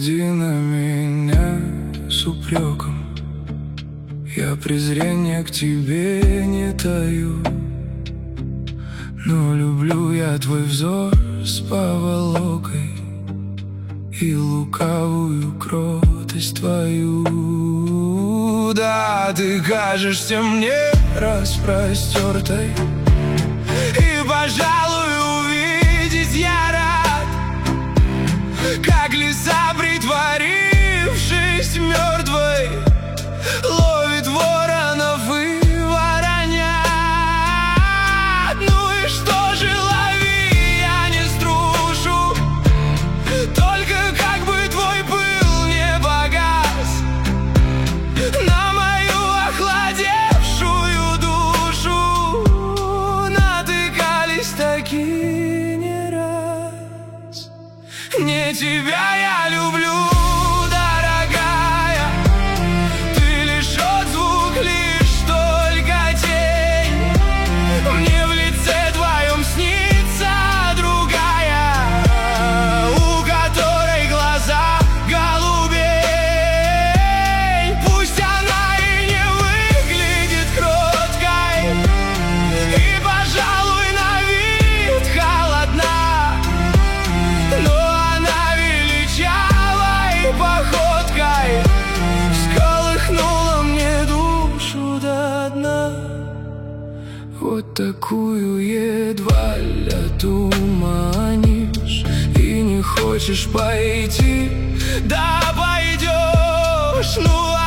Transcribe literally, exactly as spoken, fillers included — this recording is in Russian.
гляди на меня с упреком. Я презрения к тебе не таю, но люблю я твой взор с поволокой и лукавую кротость твою. Да, ты кажешься мне распростертой, и, пожалуй, увидеть я рад, как лиса, притворившись мертвой, ловит воронов и воронят. Ну и что же, лови, я не струшу, только как бы твой пыл не погас на мою охладевшую душу. Натыкались такие не раз. Не тебя я люблю, вот такую едва ли отуманишь, и не хочешь пойти, да пойдешь, ну